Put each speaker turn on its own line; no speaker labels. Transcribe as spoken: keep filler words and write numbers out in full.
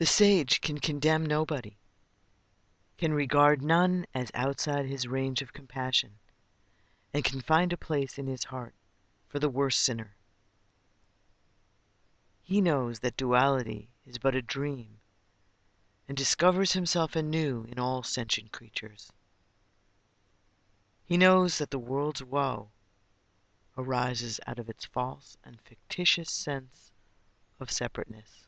The sage can condemn nobody, can regard none as outside his range of compassion, and can find a place in his heart for the worst sinner. He knows that duality is but a dream, and discovers himself anew in all sentient creatures. He knows that the world's woe arises out of its false and fictitious sense of separateness.